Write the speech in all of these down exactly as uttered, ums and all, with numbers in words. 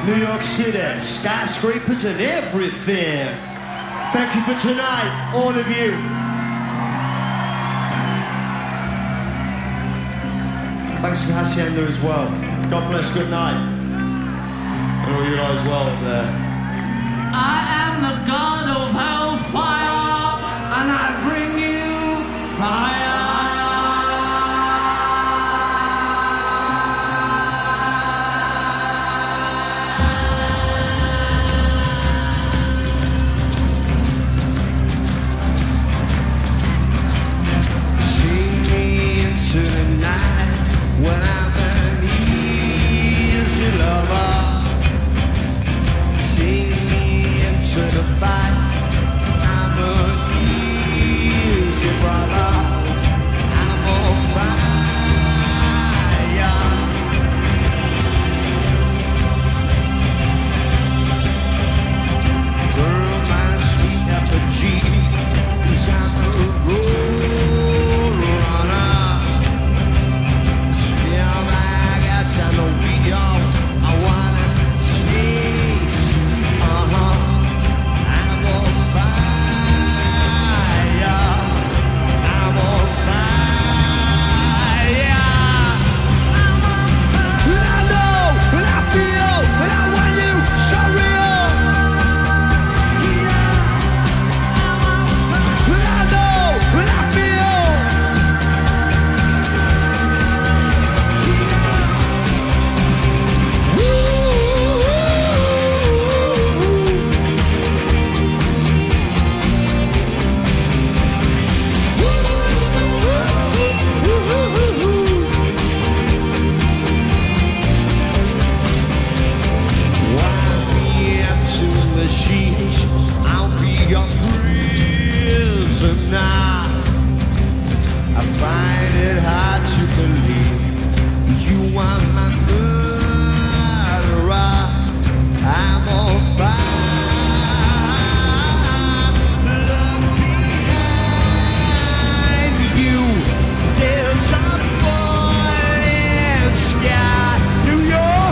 New York City, skyscrapers and everything. Thank you for tonight, all of you. Thanks to Hacienda as well. God bless, good night. And all you guys as well up there. I am the god of hellfire, and I bring you fire. When I'm an easy lover, sing me into the fight. I'm an easy brother. I'm on fire. Girl, my sweet apogee, 'cause I'm a road runner. I know we all, I wanna taste, uh-huh, I'm on fire, I'm on fire, I'm on fire. And I know, and I feel, and I want you so real, yeah, I'm on fire. And I know, and I feel. Sheets, I'll be your prisoner. I find it hard to believe you are my murderer. I'm on fire. Look behind you. There's a boiling sky, New York.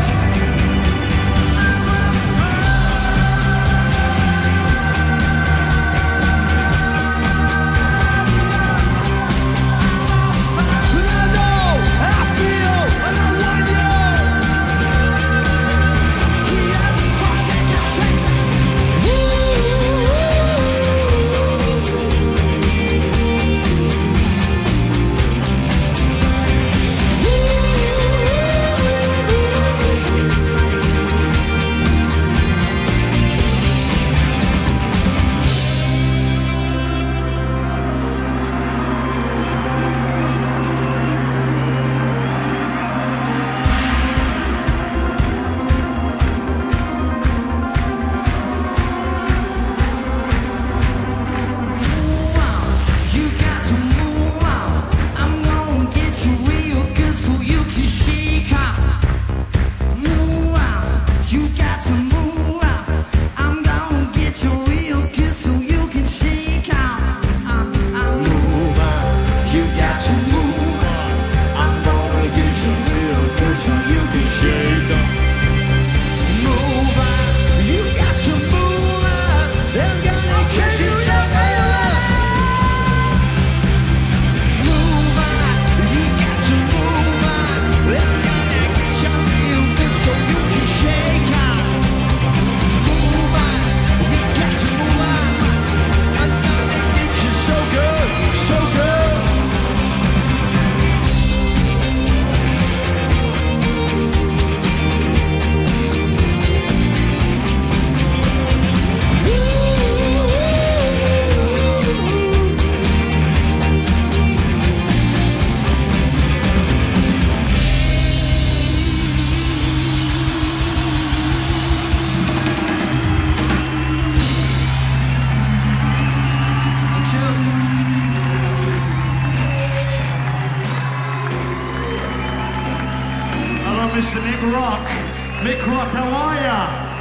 Mister Mick Rock. Mick Rock, how are ya?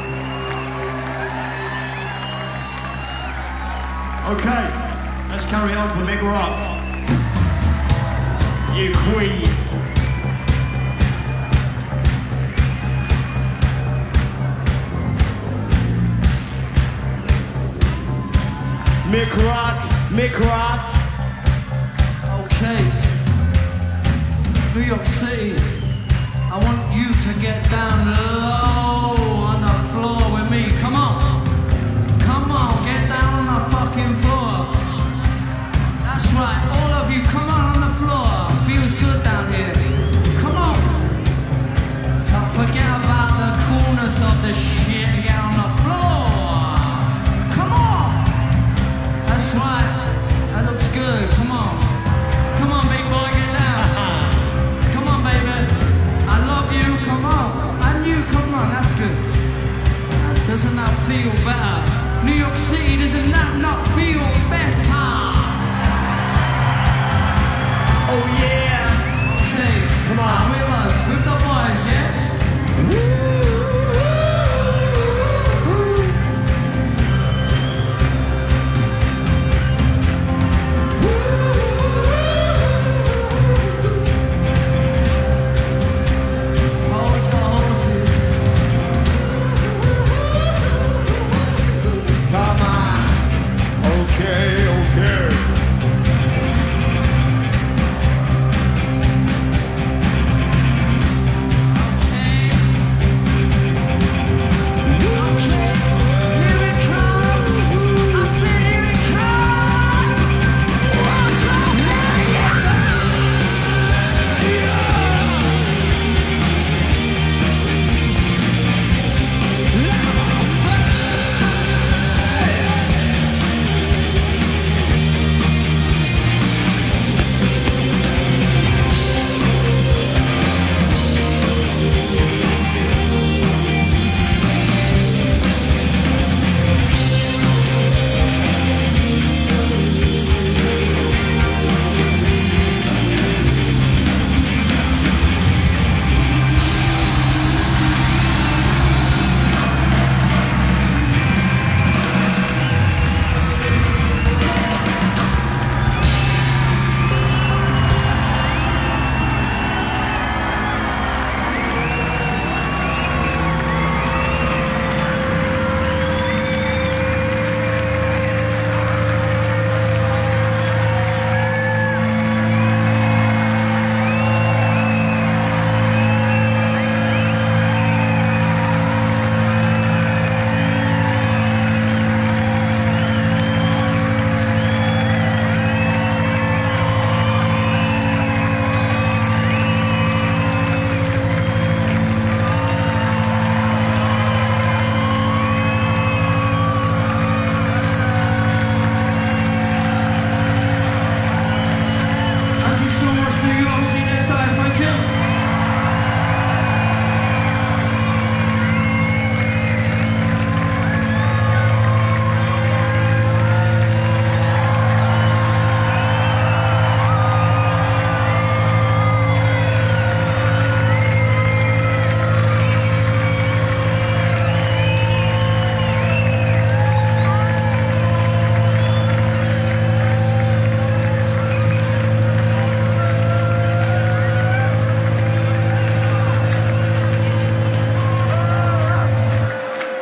Okay, let's carry on for Mick Rock. You queen. make rock, make rock. Okay. New York City, I want you to get down low.